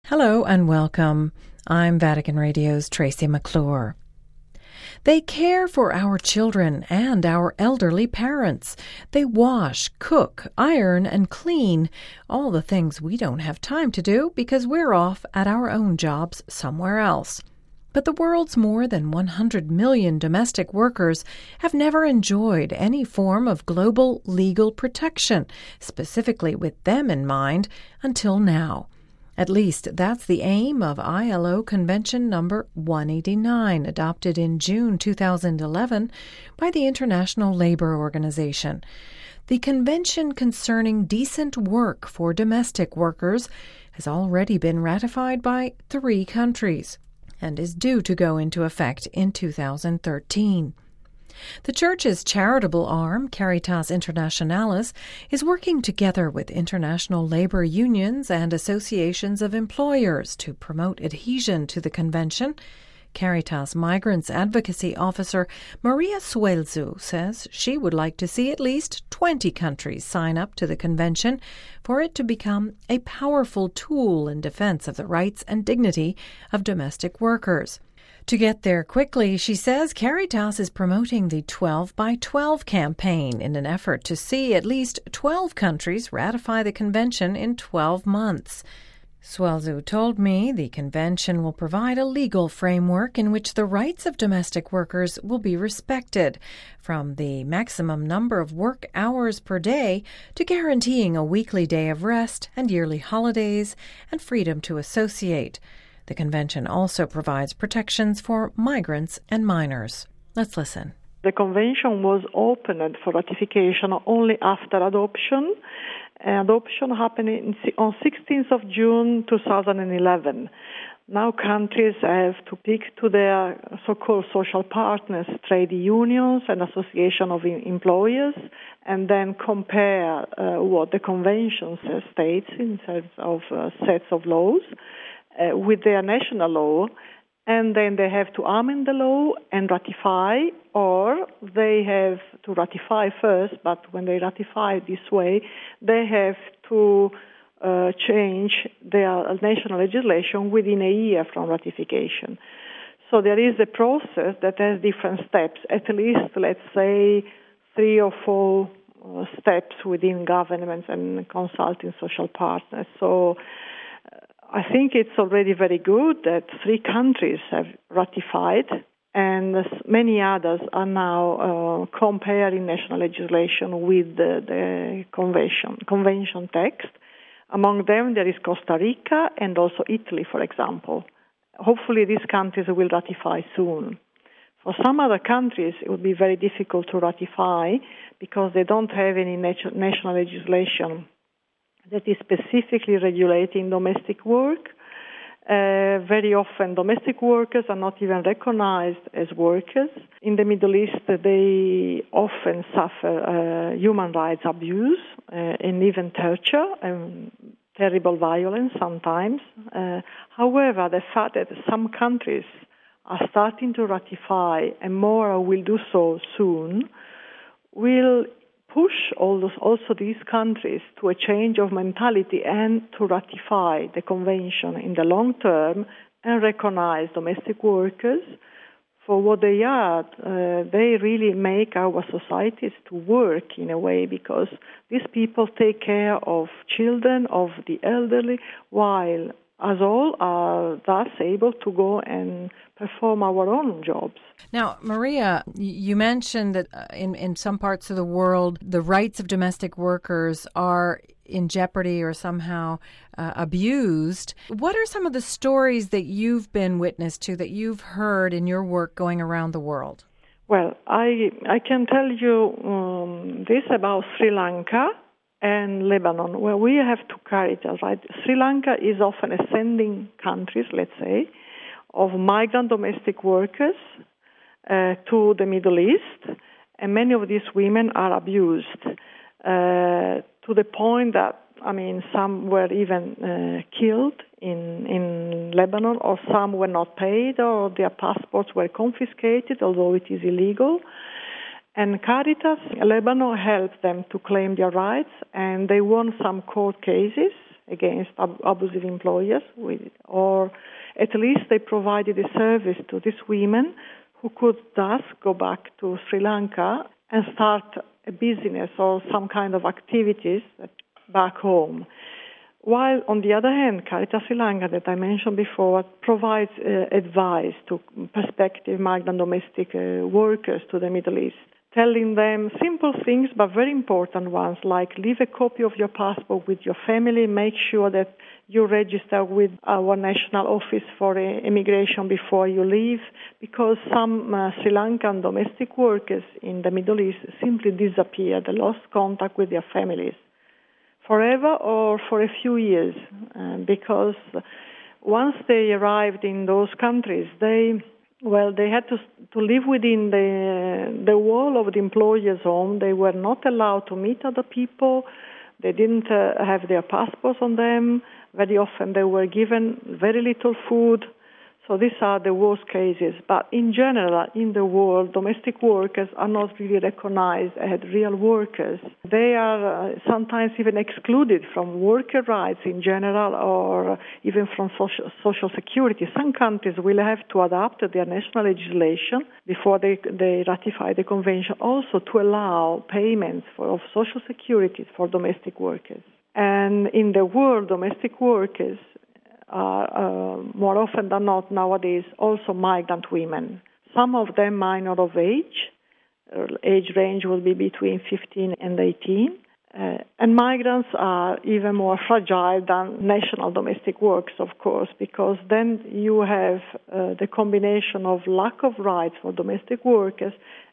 Hello and welcome. I'm Vatican Radio's Tracy McClure. They care for our children and our elderly parents. They wash, cook, iron, and clean, all the things we don't have time to do because we're off at our own jobs somewhere else. But the world's more than 100 million domestic workers have never enjoyed any form of global legal protection, specifically with them in mind, until now. At least that's the aim of ILO Convention number 189, adopted in June 2011 by the International Labour Organization. The Convention concerning decent work for domestic workers has already been ratified by 3 countries and is due to go into effect in 2013. The Church's charitable arm, Caritas Internationalis, is working together with international labor unions and associations of employers to promote adhesion to the Convention. Caritas Migrants Advocacy Officer Maria Suelzu says she would like to see at least 20 countries sign up to the Convention for it to become a powerful tool in defense of the rights and dignity of domestic workers. To get there quickly, she says Caritas is promoting the 12 by 12 campaign in an effort to see at least 12 countries ratify the convention in 12 months. Suelzu told me the convention will provide a legal framework in which the rights of domestic workers will be respected, from the maximum number of work hours per day to guaranteeing a weekly day of rest and yearly holidays and freedom to associate. The convention also provides protections for migrants and minors. Let's listen. The convention was opened for ratification only after adoption. Adoption happened on 16th of June 2011. Now countries have to speak to their so-called social partners, trade unions and association of employers, and then compare what the convention states in terms of sets of laws with their national law, and then they have to amend the law and ratify, or they have to ratify first, but when they ratify this way, they have to change their national legislation within a year from ratification. So there is a process that has different steps, at least, let's say, 3 or 4 steps within governments and consulting social partners. So I think it's already very good that 3 countries have ratified, and many others are now comparing national legislation with the convention text. Among them, there is Costa Rica and also Italy, for example. Hopefully, these countries will ratify soon. For some other countries, it would be very difficult to ratify because they don't have any national legislation that is specifically regulating domestic work. Very often, domestic workers are not even recognized as workers. In the Middle East, they often suffer human rights abuse and even torture and terrible violence sometimes. However, the fact that some countries are starting to ratify, and more will do so soon, will push also these countries to a change of mentality and to ratify the convention in the long term and recognize domestic workers for what they are. They really make our societies to work in a way, because these people take care of children, of the elderly, while us all are thus able to go and perform our own jobs. Now, Maria, you mentioned that in some parts of the world, the rights of domestic workers are in jeopardy or somehow abused. What are some of the stories that you've been witness to, that you've heard in your work going around the world? Well, I can tell you this about Sri Lanka and Lebanon, where we have 2 Caritas, right? Sri Lanka is often a sending country, let's say, of migrant domestic workers to the Middle East, and many of these women are abused to the point that, some were even killed in Lebanon, or some were not paid, or their passports were confiscated, although it is illegal. And Caritas Lebanon helped them to claim their rights, and they won some court cases against abusive employers, or at least they provided a service to these women who could thus go back to Sri Lanka and start a business or some kind of activities back home. While, on the other hand, Caritas Sri Lanka, that I mentioned before, provides advice to prospective migrant domestic workers to the Middle East, telling them simple things but very important ones, like leave a copy of your passport with your family, make sure that you register with our national office for immigration before you leave, because some Sri Lankan domestic workers in the Middle East simply disappeared, they lost contact with their families forever or for a few years, because once they arrived in those countries, they had to live within the wall of the employer's home. They were not allowed to meet other people. They didn't have their passports on them. Very often they were given very little food. So these are the worst cases. But in general, in the world, domestic workers are not really recognized as real workers. They are sometimes even excluded from worker rights in general, or even from social security. Some countries will have to adapt their national legislation before they ratify the convention, also to allow payments of social security for domestic workers. And in the world, domestic workers are more often than not nowadays also migrant women. Some of them minor of age. Age range will be between 15 and 18. And migrants are even more fragile than national domestic workers, of course, because then you have the combination of lack of rights for domestic workers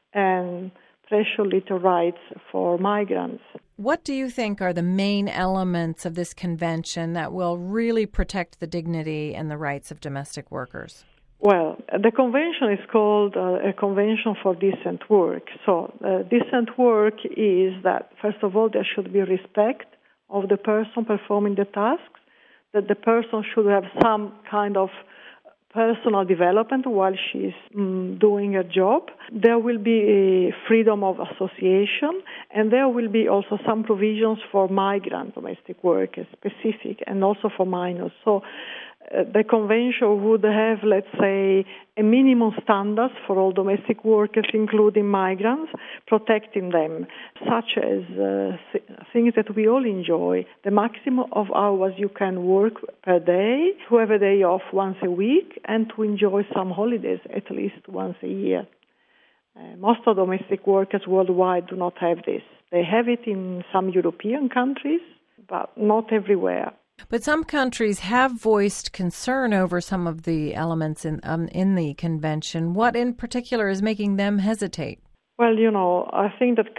and precious little rights for migrants. What do you think are the main elements of this convention that will really protect the dignity and the rights of domestic workers? Well, the convention is called a Convention for Decent Work. So decent work is that, first of all, there should be respect of the person performing the tasks, that the person should have some kind of personal development while she's doing her job. There will be a freedom of association, and there will be also some provisions for migrant domestic workers, specific, and also for minors. So the convention would have, let's say, a minimum standards for all domestic workers, including migrants, protecting them, such as things that we all enjoy. The maximum of hours you can work per day, to have a day off once a week, and to enjoy some holidays at least once a year. Most of domestic workers worldwide do not have this. They have it in some European countries, but not everywhere. But some countries have voiced concern over some of the elements in the convention. What in particular is making them hesitate? Well, I think that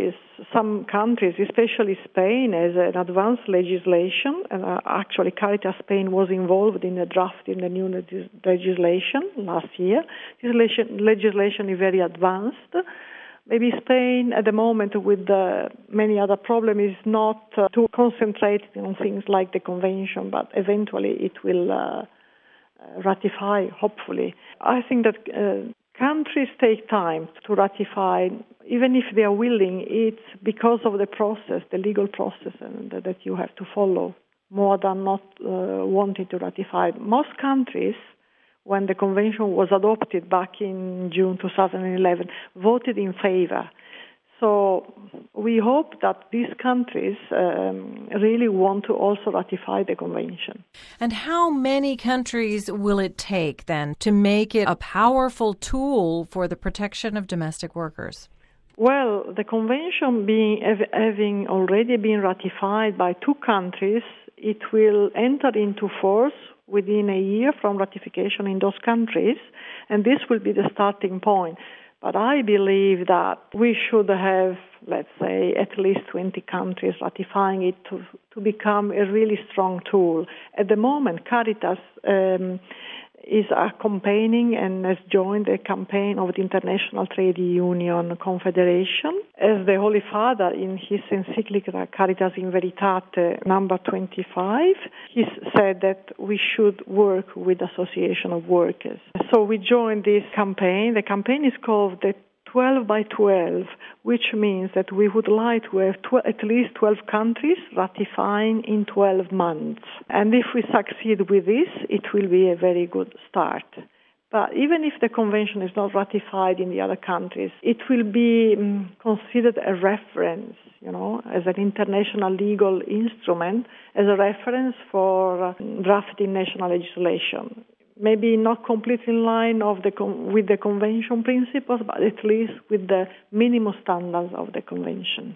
some countries, especially Spain, has an advanced legislation. And actually, Caritas Spain was involved in drafting the new legislation last year. This legislation is very advanced. Maybe Spain, at the moment, with many other problems, is not too concentrated on things like the convention, but eventually it will ratify, hopefully. I think that countries take time to ratify. Even if they are willing, it's because of the process, the legal process that you have to follow, more than not wanting to ratify. Most countries, when the convention was adopted back in June 2011, voted in favor. So we hope that these countries really want to also ratify the convention. And how many countries will it take then to make it a powerful tool for the protection of domestic workers? Well, the convention having already been ratified by 2 countries, it will enter into force within a year from ratification in those countries, and this will be the starting point. But I believe that we should have, let's say, at least 20 countries ratifying it to become a really strong tool. At the moment, Caritas is campaigning and has joined the campaign of the International Trade Union Confederation. As the Holy Father, in his encyclical Caritas in Veritate, number 25, he said that we should work with Association of Workers. So we joined this campaign. The campaign is called the 12 by 12, which means that we would like to have at least 12 countries ratifying in 12 months. And if we succeed with this, it will be a very good start. But even if the convention is not ratified in the other countries, it will be considered a reference, as an international legal instrument, as a reference for drafting national legislation. Maybe not completely in line with the convention principles, but at least with the minimum standards of the convention.